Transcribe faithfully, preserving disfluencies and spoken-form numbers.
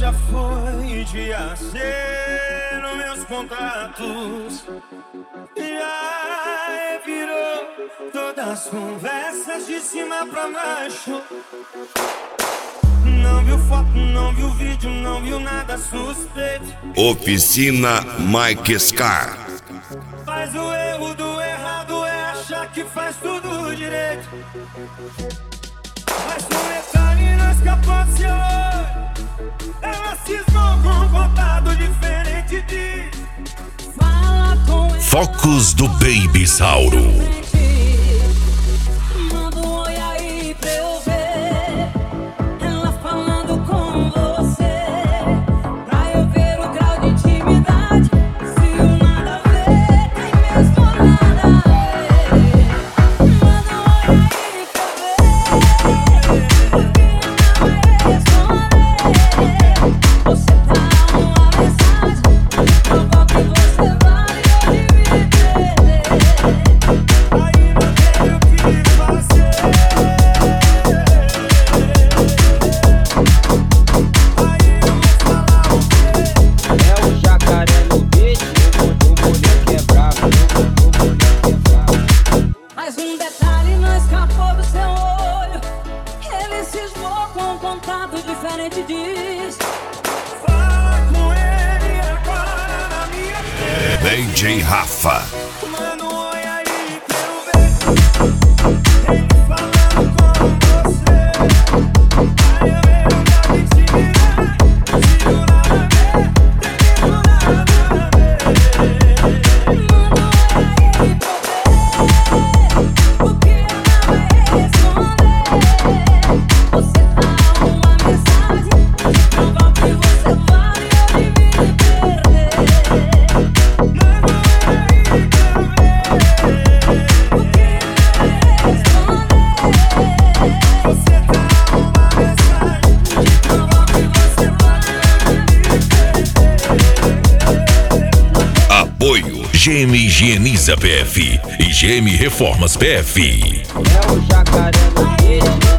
já foi dia C nos meus contatos. Já virou todas as conversas de cima pra baixo. Não viu foto, não viu vídeo, não viu nada suspeito. Oficina Mike Scar. Mas o erro do errado é achar que faz tudo direito. Mas um detalhe não escapou do seu olho. Ela cismou com um contato diferente de... Fala com ela. Focos do Baby Sauro. Manda um oi aí pra eu ver. Ela falando com você, pra eu ver o grau de intimidade. Se o nada a ver, tem mesmo nada a ver. Manda um oi aí pra eu ver. Porque ela vai responder. Você dá uma mensagem, provoca que você vai hoje me perder. Aí não tem o que fazer. Aí eu vou falar o quê? É o jacaré no beat, o moleque é bravo, o moleque é bravo. Mas um detalhe não escapou do seu olho. Ele cismou com um contato diferente, diz. Fala com ele agora na minha frente. D J Rafa. Manda um oi aí pra eu ver. Ele falando com você. Aí eu vejo o grau de intimidade. Se o nada a ver, tem mesmo nada a ver. Manda um oi aí pra eu ver. Porque ela vai responder. Você dá uma mensagem, provoca que você vai hoje me perder. Manda um oi aí pra eu ver. Porque ela vai responder. Você dá uma mensagem. Provoca que você vai Apoio G M Higieniza P F e G M Reformas P F. É o jacaré no beat.